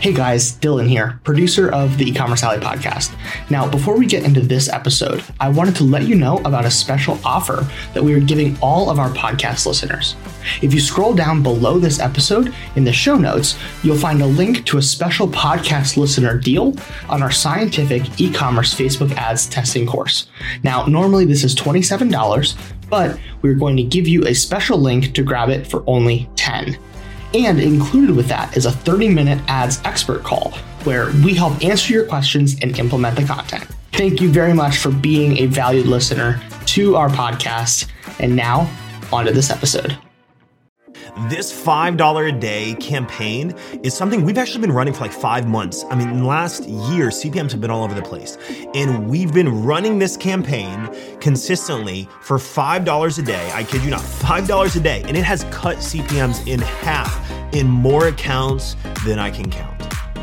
Hey guys, Dylan here, producer of the E-commerce Alley podcast. Now, before we get into this episode, I wanted to let you know about a special offer that we are giving all of our podcast listeners. If you scroll down below this episode in the show notes, you'll find a link to a special podcast listener deal on our scientific e-commerce Facebook ads testing course. Now, normally this is $27, but we're going to give you a special link to grab it for only $10. And included with that is a 30-minute ads expert call where we help answer your questions and implement the content. Thank you very much for being a valued listener to our podcast. And now, on to this episode. This $5 a day campaign is something we've actually been running for like 5 months. I mean, in the last year, CPMs have been all over the place. And we've been running this campaign consistently for $5 a day. I kid you not, $5 a day. And it has cut CPMs in half in more accounts than I can count.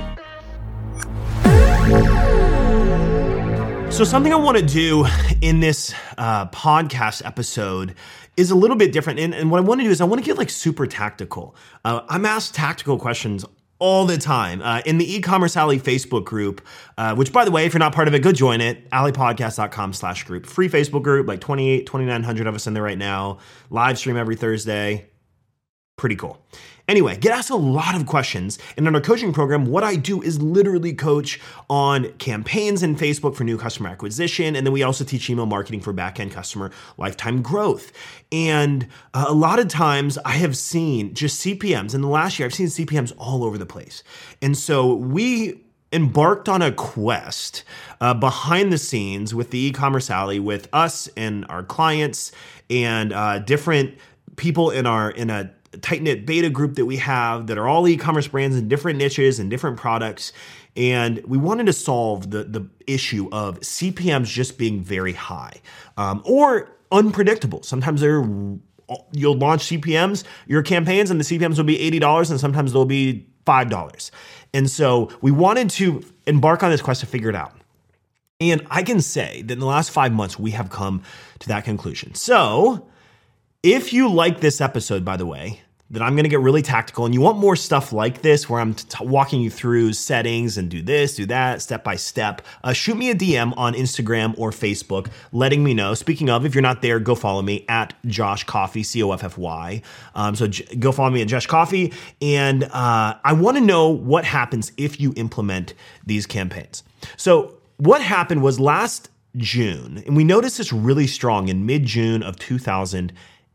So something I want to do in this podcast episode is a little bit different. And what I want to do is I want to get like super tactical. I'm asked tactical questions all the time in the E-commerce Alley Facebook group, which by the way, if you're not part of it, go join it, alleypodcast.com/group. Free Facebook group, like 2,900 of us in there right now. Live stream every Thursday. Pretty cool. Anyway, get asked a lot of questions. And in our coaching program, what I do is literally coach on campaigns in Facebook for new customer acquisition. And then we also teach email marketing for back-end customer lifetime growth. And a lot of times I have seen just CPMs. In the last year, I've seen CPMs all over the place. And so we embarked on a quest behind the scenes with the E-commerce Alley with us and our clients and different people in a tight-knit beta group that we have that are all e-commerce brands in different niches and different products. And we wanted to solve the issue of CPMs just being very high or unpredictable. Sometimes you'll launch CPMs, your campaigns, and the CPMs will be $80 and sometimes they'll be $5. And so we wanted to embark on this quest to figure it out. And I can say that in the last 5 months, we have come to that conclusion. So if you like this episode, by the way, that I'm going to get really tactical and you want more stuff like this where I'm walking you through settings and do this, do that, step by step, shoot me a DM on Instagram or Facebook letting me know. Speaking of, if you're not there, go follow me at Josh Coffey, Coffy. Go follow me at Josh Coffey. And I want to know what happens if you implement these campaigns. So what happened was last June, and we noticed this really strong in mid-June of 2022.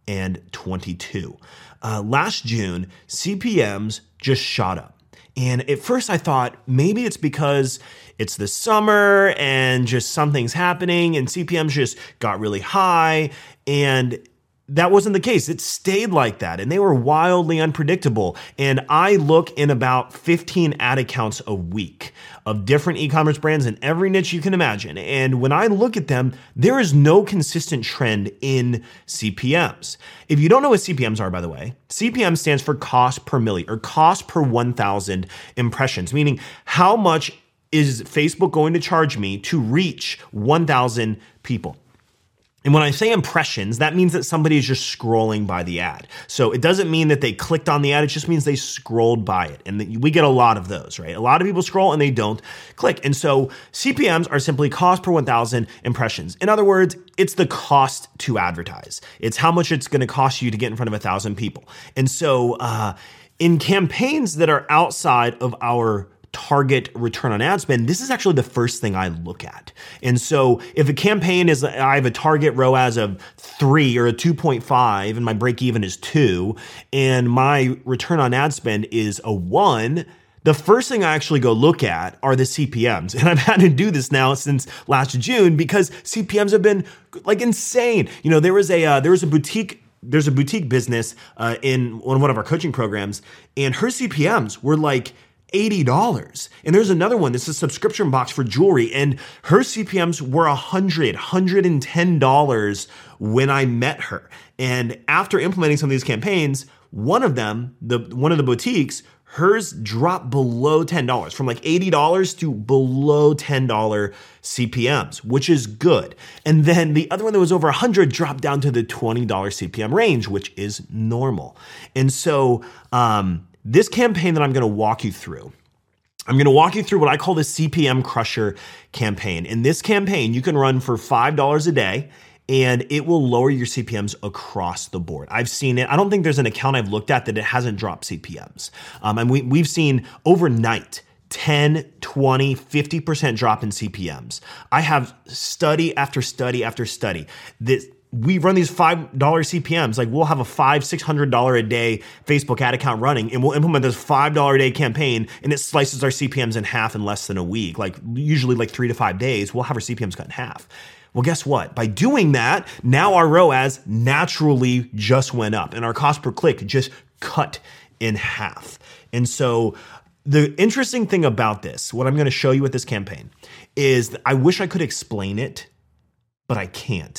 Last June, CPMs just shot up. And at first I thought maybe it's because it's the summer and just something's happening and CPMs just got really high. And that wasn't the case. It stayed like that and they were wildly unpredictable. And I look in about 15 ad accounts a week of different e-commerce brands in every niche you can imagine. And when I look at them, there is no consistent trend in CPMs. If you don't know what CPMs are, by the way, CPM stands for cost per million or cost per 1,000 impressions, meaning how much is Facebook going to charge me to reach 1,000 people? And when I say impressions, that means that somebody is just scrolling by the ad. So it doesn't mean that they clicked on the ad. It just means they scrolled by it. And we get a lot of those, right? A lot of people scroll and they don't click. And so CPMs are simply cost per 1,000 impressions. In other words, it's the cost to advertise. It's how much it's going to cost you to get in front of 1,000 people. And so in campaigns that are outside of our target return on ad spend, this is actually the first thing I look at. And so if a campaign is, I have a target ROAS of 3 or a 2.5 and my break even is 2 and my return on ad spend is a 1, the first thing I actually go look at are the CPMs. And I've had to do this now since last June because CPMs have been like insane. You know, there was a boutique business in one of our coaching programs and her CPMs were like $80. And there's another one, this is a subscription box for jewelry, and her CPMs were $110 when I met her. And after implementing some of these campaigns, one of the boutiques, hers dropped below $10, from like $80 to below $10 CPMs, which is good. And then the other one that was over 100 dropped down to the $20 CPM range, which is normal. And so this campaign that I'm going to walk you through I'm going to walk you through what I call the CPM Crusher campaign. In this campaign, you can run for $5 a day, and it will lower your CPMs across the board. I've seen it. I don't think there's an account I've looked at that it hasn't dropped CPMs. And we've seen overnight 10, 20, 50% drop in CPMs. I have study after study after study that we run these $5 CPMs. Like, we'll have a $500, $600 a day Facebook ad account running, and we'll implement this $5 a day campaign, and it slices our CPMs in half in less than a week. Like, usually like 3 to 5 days, we'll have our CPMs cut in half. Well, guess what? By doing that, now our ROAS naturally just went up, and our cost per click just cut in half. And so the interesting thing about this, what I'm going to show you with this campaign, is I wish I could explain it, but I can't.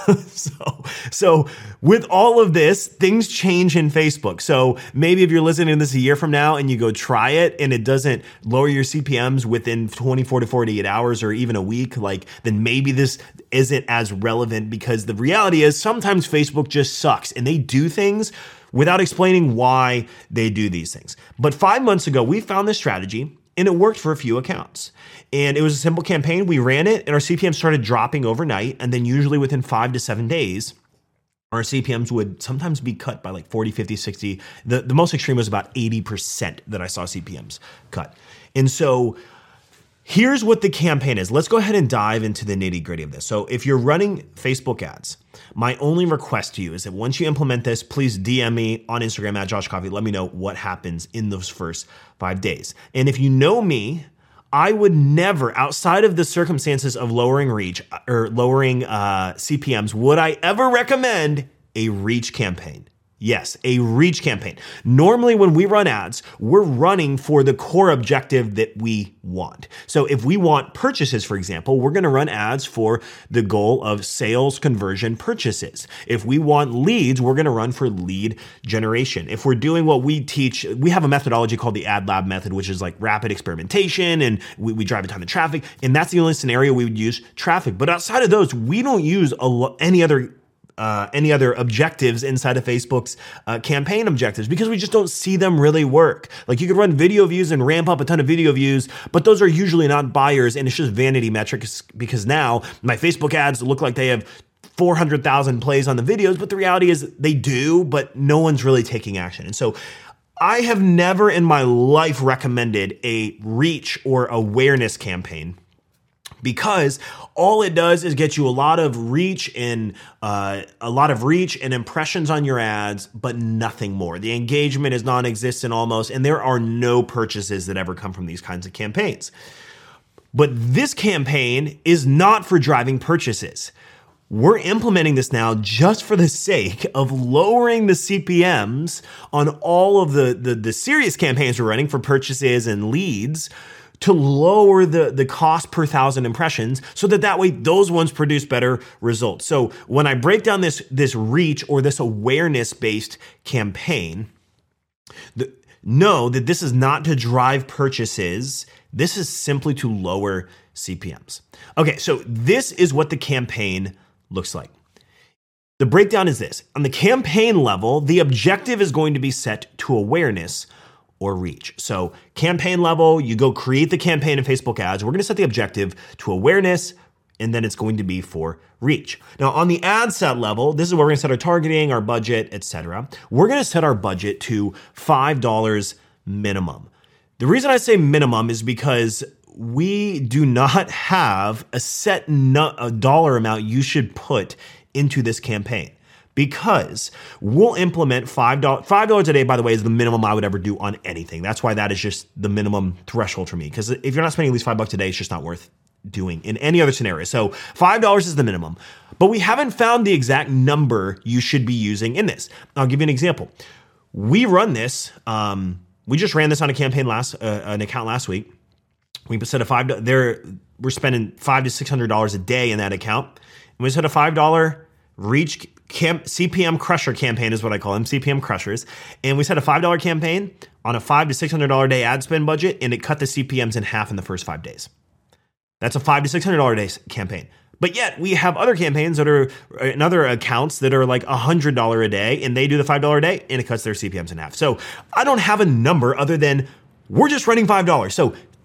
So with all of this, things change in Facebook. So maybe if you're listening to this a year from now and you go try it and it doesn't lower your CPMs within 24 to 48 hours or even a week, then maybe this isn't as relevant, because the reality is sometimes Facebook just sucks and they do things without explaining why they do these things. But 5 months ago, we found this strategy and it worked for a few accounts. And it was a simple campaign. We ran it and our CPM started dropping overnight. And then usually within 5 to 7 days, our CPMs would sometimes be cut by like 40, 50, 60. The most extreme was about 80% that I saw CPMs cut. And so here's what the campaign is. Let's go ahead and dive into the nitty gritty of this. So if you're running Facebook ads, my only request to you is that once you implement this, please DM me on Instagram at Josh Coffey. Let me know what happens in those first 5 days. And if you know me, I would never, outside of the circumstances of lowering reach or lowering CPMs, would I ever recommend a reach campaign. Yes, a reach campaign. Normally when we run ads, we're running for the core objective that we want. So if we want purchases, for example, we're going to run ads for the goal of sales conversion purchases. If we want leads, we're going to run for lead generation. If we're doing what we teach, we have a methodology called the Ad Lab method, which is like rapid experimentation, and we drive a ton of traffic. And that's the only scenario we would use traffic. But outside of those, we don't use any other objectives inside of Facebook's campaign objectives, because we just don't see them really work. Like, you could run video views and ramp up a ton of video views, but those are usually not buyers, and it's just vanity metrics, because now my Facebook ads look like they have 400,000 plays on the videos, but the reality is they do, but no one's really taking action. And so I have never in my life recommended a reach or awareness campaign, because all it does is get you a lot of reach and impressions on your ads, but nothing more. The engagement is non-existent almost, and there are no purchases that ever come from these kinds of campaigns. But this campaign is not for driving purchases. We're implementing this now just for the sake of lowering the CPMs on all of the serious campaigns we're running for purchases and leads, to lower the cost per 1,000 impressions, so that way those ones produce better results. So when I break down this reach or this awareness-based campaign, know that this is not to drive purchases. This is simply to lower CPMs. Okay, so this is what the campaign looks like. The breakdown is this. On the campaign level, the objective is going to be set to awareness or reach. So campaign level, you go create the campaign in Facebook ads. We're going to set the objective to awareness, and then it's going to be for reach. Now on the ad set level, this is where we're going to set our targeting, our budget, etc. We're going to set our budget to $5 minimum. The reason I say minimum is because we do not have a set dollar amount you should put into this campaign, because we'll implement $5 a day, by the way, is the minimum I would ever do on anything. That's why that is just the minimum threshold for me, because if you're not spending at least $5 a day, it's just not worth doing in any other scenario. So $5 is the minimum, but we haven't found the exact number you should be using in this. I'll give you an example. We run this. We just ran this on a campaign an account last week. We set a $5 there. We're spending $500 to $600 a day in that account, and we set a $5 reach CPM Crusher campaign is what I call them, CPM Crushers. And we set a $5 campaign on a $500 to $600 a day ad spend budget, and it cut the CPMs in half in the first 5 days. That's a $500 to $600 a day campaign. But yet we have other campaigns that are in other accounts that are like $100 a day, and they do the $5 a day, and it cuts their CPMs in half. So I don't have a number other than we're just running $5. So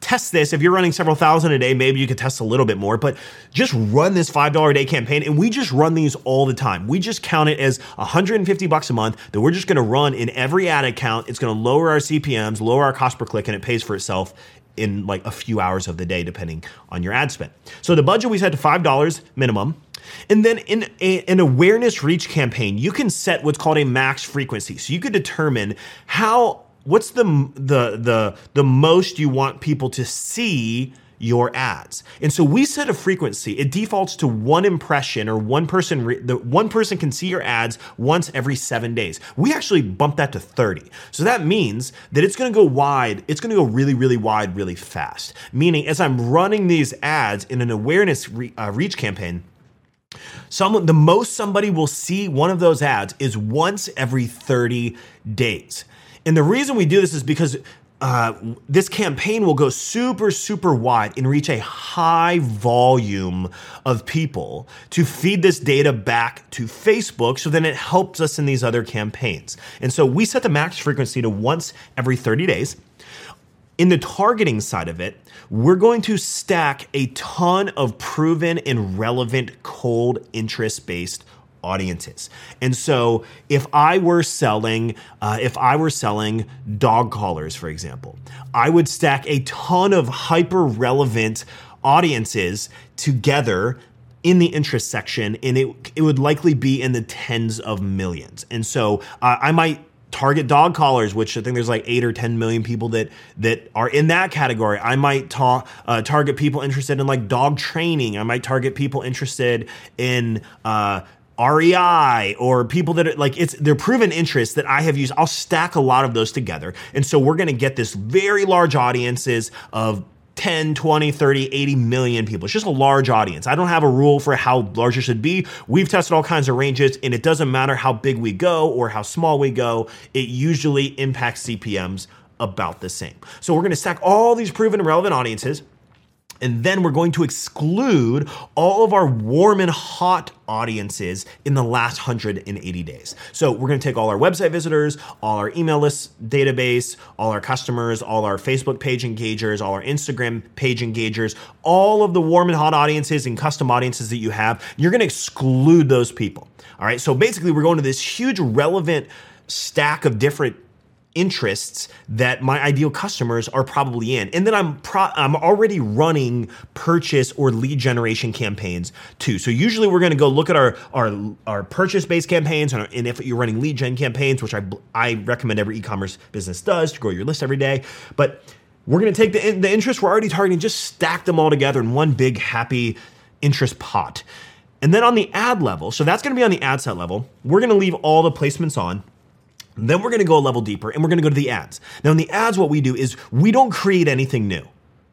test this. If you're running several thousand a day, maybe you could test a little bit more, but just run this $5 a day campaign. And we just run these all the time. We just count it as $150 a month that we're just going to run in every ad account. It's going to lower our CPMs, lower our cost per click, and it pays for itself in like a few hours of the day, depending on your ad spend. So the budget we set to $5 minimum. And then in an awareness reach campaign, you can set what's called a max frequency. So you could determine what's the most you want people to see your ads. And so we set a frequency. It defaults to one impression, or one person can see your ads once every 7 days. We actually bumped that to 30. So that means that it's going to go wide. It's going to go really, really wide, really fast. Meaning, as I'm running these ads in an awareness reach campaign, the most somebody will see one of those ads is once every 30 days. And the reason we do this is because this campaign will go super, super wide and reach a high volume of people to feed this data back to Facebook, so then it helps us in these other campaigns. And so we set the max frequency to once every 30 days. In the targeting side of it, we're going to stack a ton of proven and relevant cold interest-based audiences. And so if I were selling dog collars, for example, I would stack a ton of hyper relevant audiences together in the interest section, and it would likely be in the tens of millions. And so I might target dog collars, which I think there's like 8 or 10 million people that are in that category. I might target people interested in like dog training. I might target people interested in REI, or people that are like, they're proven interests that I have used. I'll stack a lot of those together. And so we're going to get this very large audiences of 10, 20, 30, 80 million people. It's just a large audience. I don't have a rule for how large it should be. We've tested all kinds of ranges, and it doesn't matter how big we go or how small we go. It usually impacts CPMs about the same. So we're going to stack all these proven and relevant audiences. And then we're going to exclude all of our warm and hot audiences in the last 180 days. So we're going to take all our website visitors, all our email list database, all our customers, all our Facebook page engagers, all our Instagram page engagers, all of the warm and hot audiences and custom audiences that you have. You're going to exclude those people. All right. So basically, we're going to this huge relevant stack of different interests that my ideal customers are probably in. And then I'm already running purchase or lead generation campaigns too. So usually we're going to go look at our purchase-based campaigns, and if you're running lead gen campaigns, which I recommend every e-commerce business does to grow your list every day. But we're going to take the interests we're already targeting, just stack them all together in one big happy interest pot. And then on the ad level, so that's going to be on the ad set level, we're going to leave all the placements on. Then we're going to go a level deeper, and we're going to go to the ads. Now in the ads, what we do is we don't create anything new.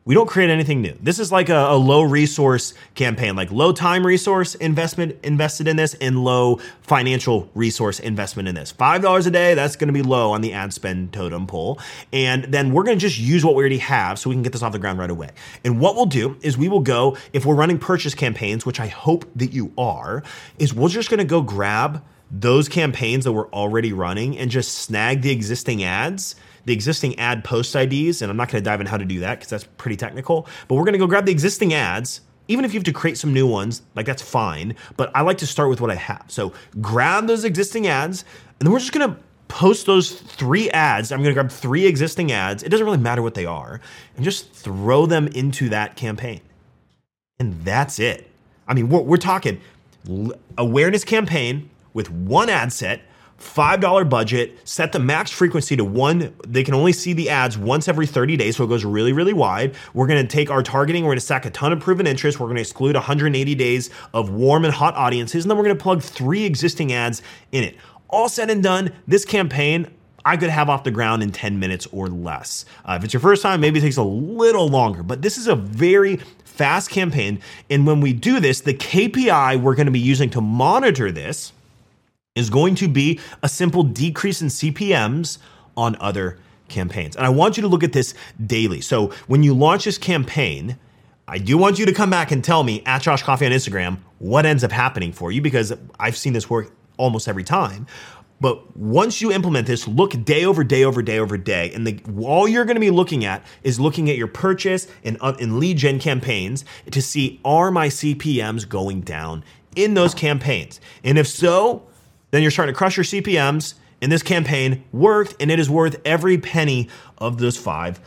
This is like a low resource campaign, like low time resource invested in this, and low financial resource investment in this. $5 a day, that's going to be low on the ad spend totem pole. And then we're going to just use what we already have so we can get this off the ground right away. And what we'll do is we will go, if we're running purchase campaigns, which I hope that you are, is we're just going to go grab those campaigns that we're already running and just snag the existing ads, the existing ad post IDs. And I'm not going to dive in how to do that because that's pretty technical, but we're going to go grab the existing ads. Even if you have to create some new ones, like that's fine. But I like to start with what I have. So grab those existing ads, and then we're just going to post those 3 ads. I'm going to grab 3 existing ads. It doesn't really matter what they are, and just throw them into that campaign. And that's it. I mean, we're talking awareness campaign with one ad set, $5 budget, set the max frequency to 1. They can only see the ads once every 30 days, so it goes really, really wide. We're going to take our targeting, we're going to stack a ton of proven interest, we're going to exclude 180 days of warm and hot audiences, and then we're going to plug 3 existing ads in it. All said and done, this campaign I could have off the ground in 10 minutes or less. If it's your first time, maybe it takes a little longer, but this is a very fast campaign. And when we do this, the KPI we're going to be using to monitor this is going to be a simple decrease in CPMs on other campaigns. And I want you to look at this daily. So when you launch this campaign, I do want you to come back and tell me at Josh Coffey on Instagram what ends up happening for you, because I've seen this work almost every time. But once you implement this, look day over day over day over day. And all you're going to be looking at is looking at your purchase and lead gen campaigns to see, are my CPMs going down in those campaigns? And if so, then you're starting to crush your CPMs. And this campaign worked, and it is worth every penny of those $5.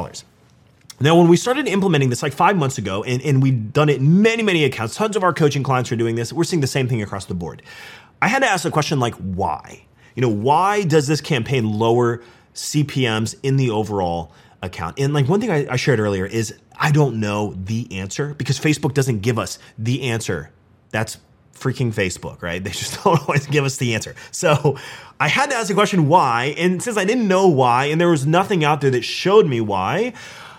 Now, when we started implementing this like 5 months ago, and we've done it in many, many accounts, tons of our coaching clients are doing this, we're seeing the same thing across the board. I had to ask the question like, why? Why does this campaign lower CPMs in the overall account? And like one thing I shared earlier is I don't know the answer because Facebook doesn't give us the answer. That's freaking Facebook, right? They just don't always give us the answer. So I had to ask the question why. And since I didn't know why, and there was nothing out there that showed me why,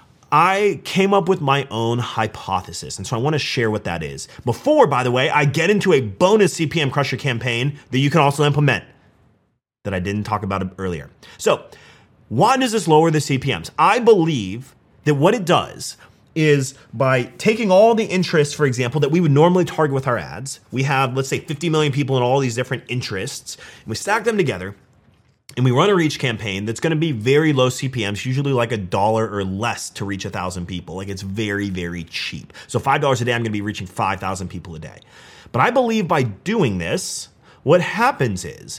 I came up with my own hypothesis. And so I want to share what that is. Before, by the way, I get into a bonus CPM Crusher campaign that you can also implement that I didn't talk about earlier. So why does this lower the CPMs? I believe that what it does is by taking all the interests, for example, that we would normally target with our ads. We have, let's say, 50 million people in all these different interests, and we stack them together, and we run a reach campaign that's going to be very low CPMs, usually like $1 or less to reach 1,000 people. Like it's very, very cheap. So $5 a day, I'm going to be reaching 5,000 people a day. But I believe by doing this, what happens is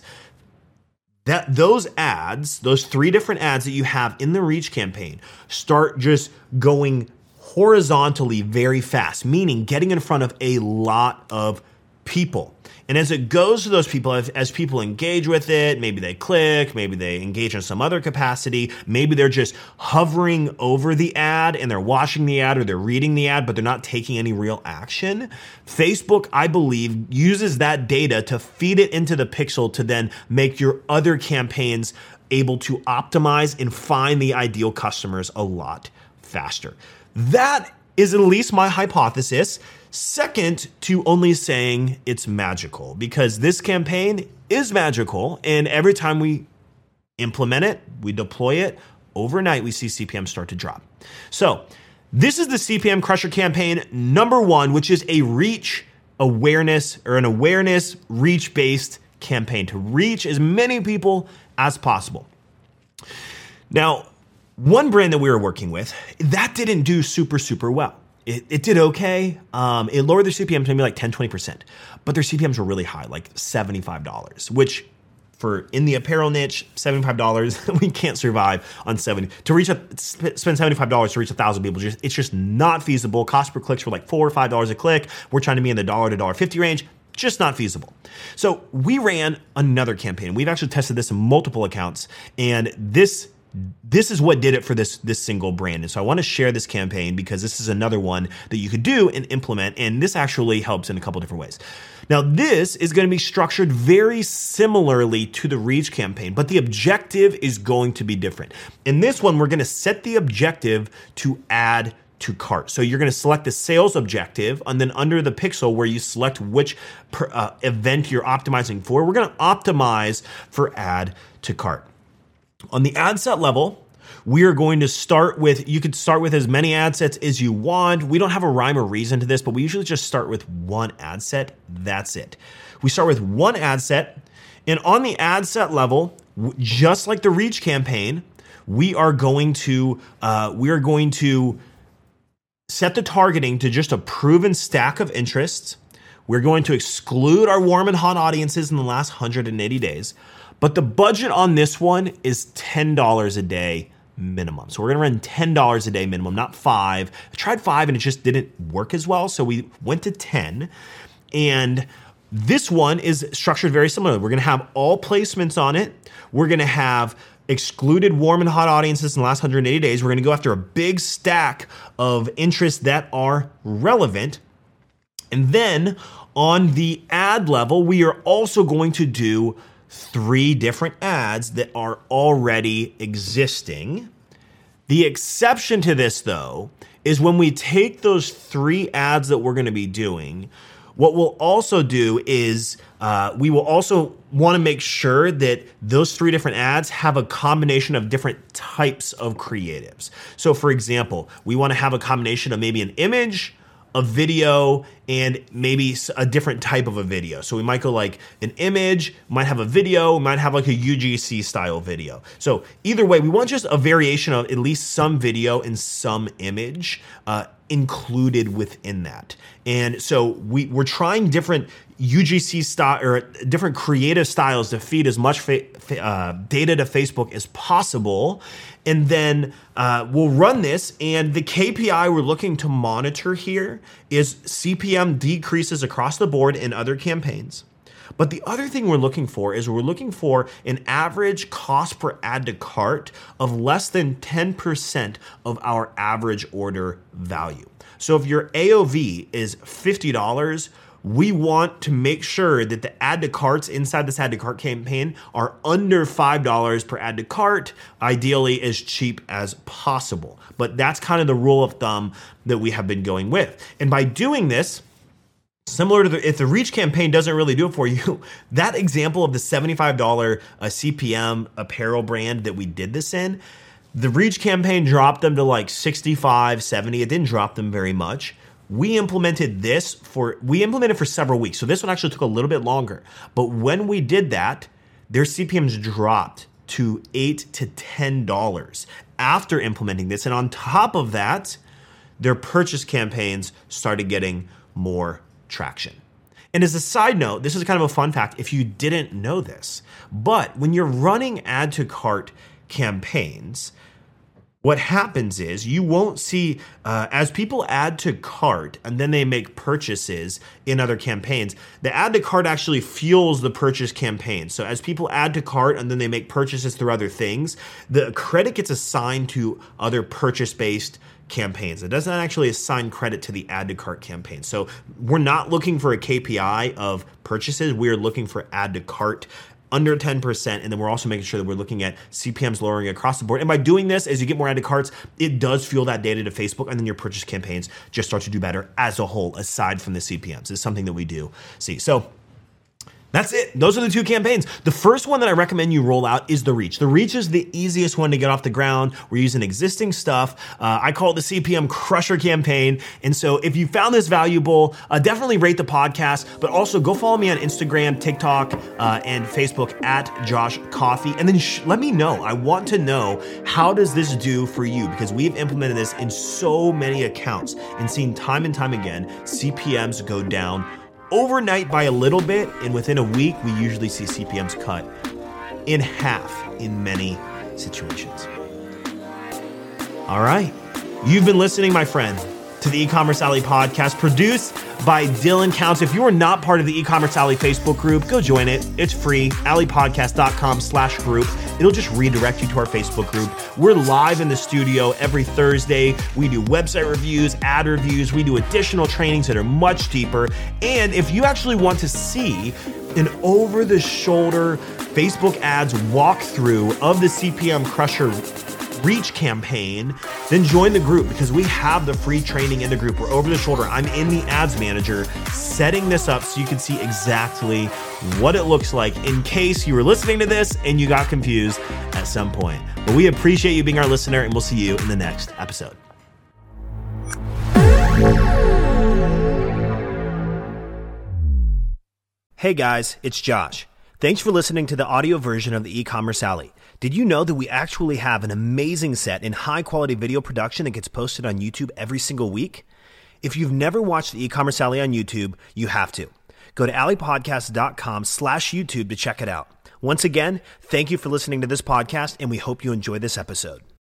that those ads, those 3 different ads that you have in the reach campaign start just going horizontally very fast, meaning getting in front of a lot of people. And as it goes to those people, as people engage with it, maybe they click, maybe they engage in some other capacity, maybe they're just hovering over the ad and they're watching the ad or they're reading the ad, but they're not taking any real action. Facebook, I believe, uses that data to feed it into the pixel to then make your other campaigns able to optimize and find the ideal customers a lot faster. That is at least my hypothesis. Second to only saying it's magical, because this campaign is magical, and every time we implement it, we deploy it, overnight we see CPM start to drop. So this is the CPM Crusher campaign number 1, which is a reach awareness or an awareness reach-based campaign to reach as many people as possible. Now, one brand that we were working with, that didn't do super, super well. It did okay. It lowered their CPM to maybe like 10, 20%, but their CPMs were really high, like $75, which for in the apparel niche, $75, we can't survive on spend $75 to reach 1,000 people. It's just not feasible. Cost per clicks were like $4 or $5 a click. We're trying to be in the $1 to $1.50 range. Just not feasible. So we ran another campaign. We've actually tested this in multiple accounts, and this is what did it for this single brand. And so I want to share this campaign because this is another one that you could do and implement. And this actually helps in a couple different ways. Now, this is going to be structured very similarly to the reach campaign, but the objective is going to be different. In this one, we're going to set the objective to add to cart. So you're going to select the sales objective, and then under the pixel where you select which event you're optimizing for, we're going to optimize for add to cart. On the ad set level, we are going to start with, you could start with as many ad sets as you want. We don't have a rhyme or reason to this, but we usually just start with one ad set. That's it. We start with one ad set, and on the ad set level, just like the reach campaign, we are going to set the targeting to just a proven stack of interests. We're going to exclude our warm and hot audiences in the last 180 days. But the budget on this one is $10 a day minimum. So we're going to run $10 a day minimum, not $5. I tried $5 and it just didn't work as well. So we went to 10. And this one is structured very similarly. We're going to have all placements on it. We're going to have excluded warm and hot audiences in the last 180 days. We're going to go after a big stack of interests that are relevant. And then on the ad level, we are also going to do 3 different ads that are already existing. The exception to this, though, is when we take those 3 ads that we're going to be doing, what we'll also do is we will also want to make sure that those 3 different ads have a combination of different types of creatives. So, for example, we want to have a combination of maybe an image, a video, and maybe a different type of a video. So we might go like an image, might have a video, might have like a UGC style video. So either way, we want just a variation of at least some video and some image included within that. And so we're trying different UGC style or different creative styles to feed as much data to Facebook as possible. And then we'll run this, and the KPI we're looking to monitor here is CPM decreases across the board in other campaigns. But the other thing we're looking for is an average cost per add to cart of less than 10% of our average order value. So if your AOV is $50, we want to make sure that the add to carts inside this add to cart campaign are under $5 per add to cart, ideally as cheap as possible. But that's kind of the rule of thumb that we have been going with. And by doing this, similar to if the reach campaign doesn't really do it for you, that example of the $75 CPM apparel brand that we did this in, the reach campaign dropped them to like 65, 70. It didn't drop them very much. We implemented for several weeks. So this one actually took a little bit longer. But when we did that, their CPMs dropped to $8 to $10 after implementing this. And on top of that, their purchase campaigns started getting more traction. And as a side note, this is kind of a fun fact if you didn't know this, but when you're running add to cart campaigns, what happens is you won't see, as people add to cart and then they make purchases in other campaigns, the add to cart actually fuels the purchase campaign. So as people add to cart and then they make purchases through other things, the credit gets assigned to other purchase-based campaigns. It doesn't actually assign credit to the add to cart campaign. So we're not looking for a KPI of purchases. We're looking for add to cart under 10%. And then we're also making sure that we're looking at CPMs lowering across the board. And by doing this, as you get more add to carts, it does fuel that data to Facebook, and then your purchase campaigns just start to do better as a whole, aside from the CPMs. It's something that we do see. So that's it. Those are the two campaigns. The first one that I recommend you roll out is the reach. The reach is the easiest one to get off the ground. We're using existing stuff. I call it the CPM Crusher campaign. And so if you found this valuable, definitely rate the podcast, but also go follow me on Instagram, TikTok, and Facebook at Josh Coffey. And then let me know. I want to know, how does this do for you? Because we've implemented this in so many accounts and seen time and time again, CPMs go down overnight by a little bit, and within a week, we usually see CPMs cut in half in many situations. All right. You've been listening, my friend, to the E-Commerce Alley podcast, produced by Dylan Counts. If you are not part of the E-Commerce Alley Facebook group, go join it. It's free, alleypodcast.com/group. It'll just redirect you to our Facebook group. We're live in the studio every Thursday. We do website reviews, ad reviews. We do additional trainings that are much deeper. And if you actually want to see an over-the-shoulder Facebook ads walkthrough of the CPM Crusher reach campaign, then join the group, because we have the free training in the group. We're over the shoulder. I'm in the ads manager setting this up so you can see exactly what it looks like in case you were listening to this and you got confused at some point. But we appreciate you being our listener, and we'll see you in the next episode. Hey guys, it's Josh. Thanks for listening to the audio version of the E-Commerce Alley. Did you know that we actually have an amazing set in high-quality video production that gets posted on YouTube every single week? If you've never watched the E-Commerce Alley on YouTube, you have to. Go to alleypodcast.com/YouTube to check it out. Once again, thank you for listening to this podcast, and we hope you enjoy this episode.